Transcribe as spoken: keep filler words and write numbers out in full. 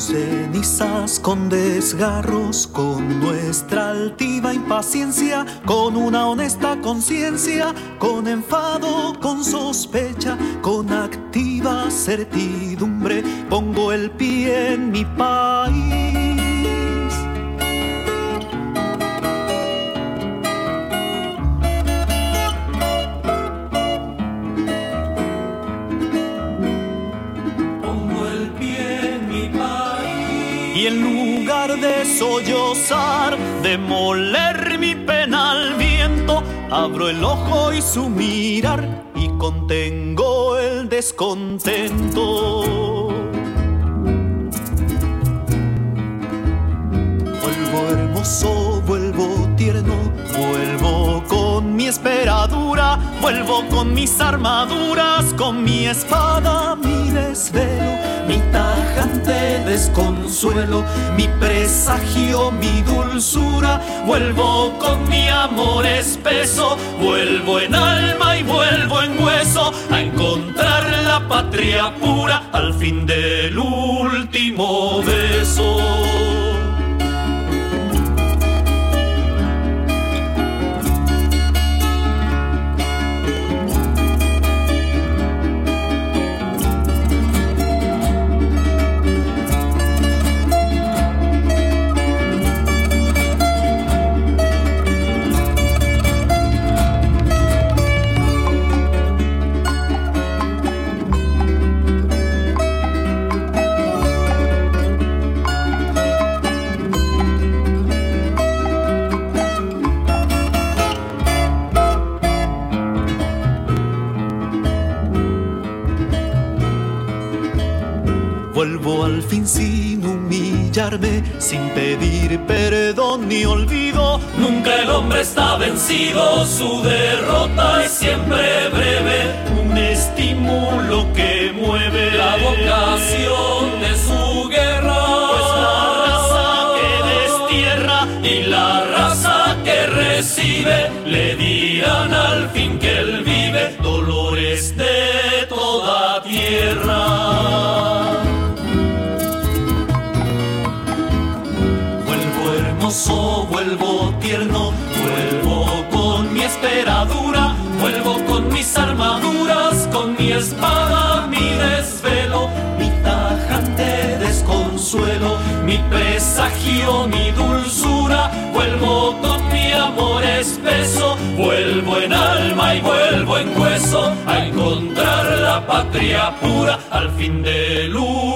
cenizas, con desgarros, con nuestra altiva impaciencia, con una honesta conciencia, con enfado, con sospecha, con activa certidumbre, pongo el pie en mi país. Y en lugar de sollozar, de moler mi pena al viento, abro el ojo y su mirar y contengo el descontento. Vuelvo hermoso, vuelvo tierno, vuelvo con mi esperadura, vuelvo con mis armaduras, con mi espada, mi desvelo, mi tajante desconsuelo, mi presagio, mi dulzura. Vuelvo con mi amor espeso, vuelvo en alma y vuelvo en hueso, a encontrar la patria pura al fin del último beso. Vuelvo al fin sin humillarme, sin pedir perdón ni olvido. Nunca el hombre está vencido, su derrota es siempre breve. Un estímulo que mueve la vocación de su guerra, pues la raza que destierra y la raza que recibe le dirán al fin que él vive dolores de toda tierra. Vuelvo tierno, vuelvo con mi esperadura, vuelvo con mis armaduras, con mi espada, mi desvelo, mi tajante desconsuelo, mi presagio, mi dulzura. Vuelvo con mi amor espeso, vuelvo en alma y vuelvo en hueso, a encontrar la patria pura al fin del último